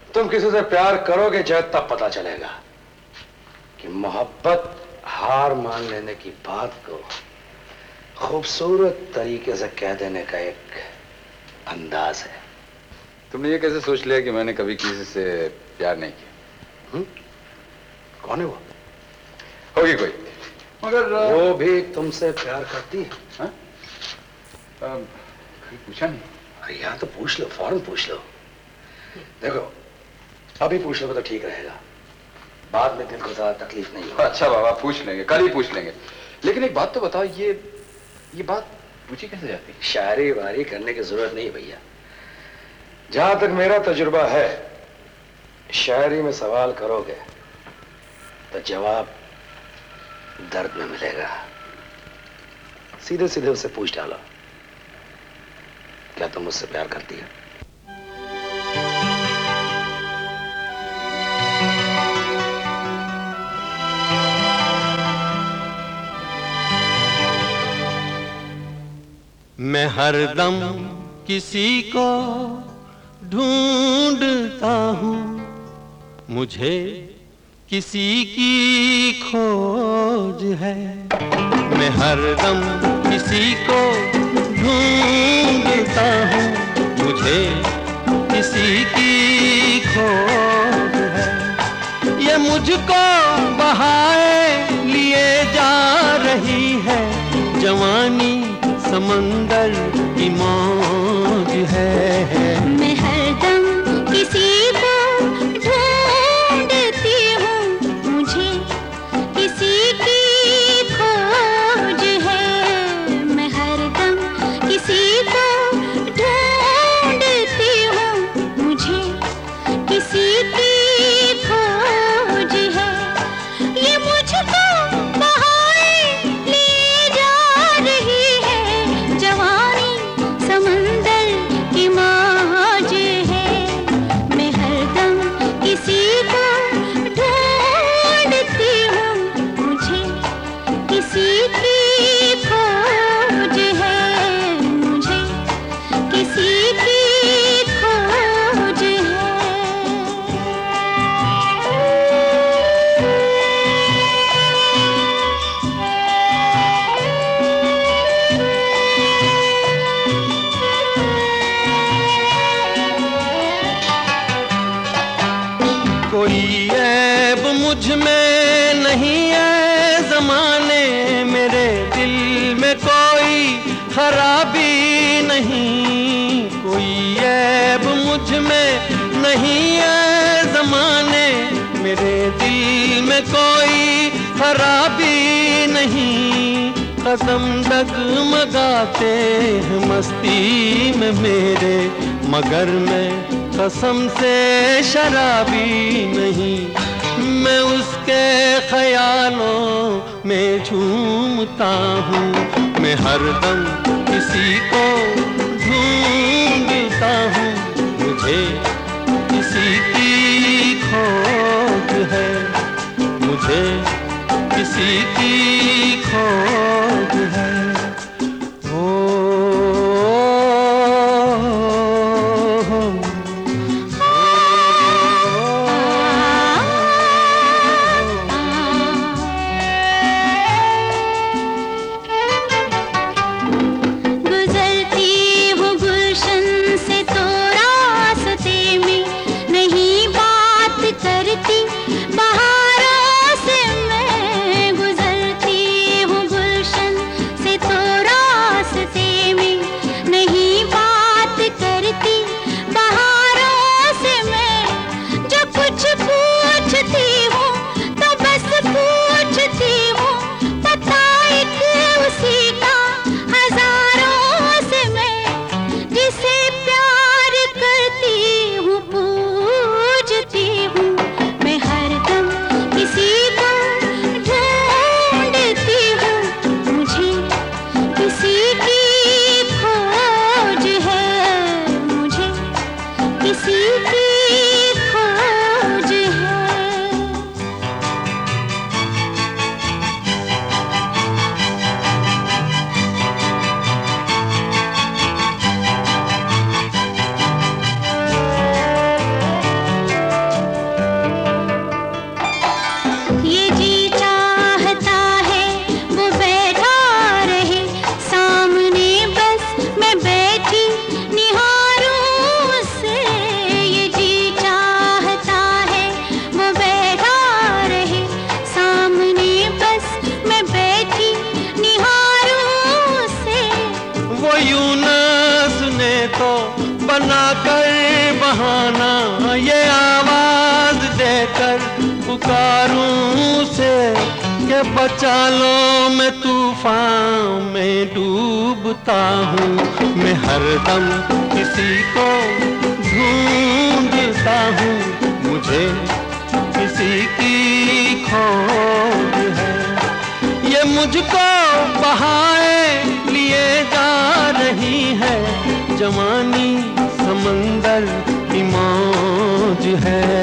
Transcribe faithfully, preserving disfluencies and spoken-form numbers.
तुम किसी से प्यार करोगे जब तब पता चलेगा कि मोहब्बत हार मान लेने की बात को खूबसूरत तरीके से कह देने का एक अंदाज है। तुमने ये कैसे सोच लिया कि मैंने कभी किसी से प्यार नहीं किया? हुँ? कौन है वो? होगी कोई, मगर वो भी तुमसे प्यार करती है? हाँ? पूछा नहीं। अरे यहाँ तो पूछ लो, फौरन पूछ लो। देखो अभी पूछ लो तो ठीक रहेगा, बाद में दिल को ज्यादा तकलीफ नहीं होगी। अच्छा बाबा, पूछ लेंगे, कल ही पूछ लेंगे। लेकिन एक बात तो बताओ, ये ये बात पूछी कैसे जाती? शायरी वारी करने की जरूरत नहीं भैया। जहां तक मेरा तजुर्बा है, शायरी में सवाल करोगे तो जवाब दर्द में मिलेगा। सीधे सीधे उससे पूछ डालो, क्या तुम मुझसे प्यार करती है? मैं हरदम किसी को ढूंढता हूँ, मुझे किसी की खोज है। मैं हरदम किसी को ढूंढता हूँ, मुझे किसी की खोज है। ये मुझको बहाए लिए जा रही है, जवानी समंदर की मौज है। मैं हरदम किसी को ढूंढती हूँ, मुझे किसी की खोज है। मैं हरदम किसी को ढूंढती हूँ, मुझे किसी की खोज है। ये मुझको बहाए ले जा रही है, जवानी समंदर की मौज है। मैं हरदम किसी को ढूंढती हूँ, मुझे किसी की खोज है, मुझे किसी की खोज है। कोई ऐब मुझ में नहीं है ज़माने, मेरे दिल में कोई खराबी नहीं। कोई ऐब मुझ में नहीं है ज़माने, मेरे दिल में कोई खराबी नहीं। कदम डगमगाते हैं मस्ती में मेरे, मगर मैं कसम से शराबी नहीं। मैं उसके ख्यालों में झूमता हूँ, मैं हरदम किसी को ढूंढता हूँ, मुझे किसी की खोज है, मुझे किसी की खोज है। ये आवाज देकर पुकारूं से के बचा लो, मैं तूफान में डूबता हूँ। मैं हरदम किसी को ढूंढता हूँ, मुझे किसी की खोज है। ये मुझको बहाए लिए जा रही है, जवानी समंदर की मौज है।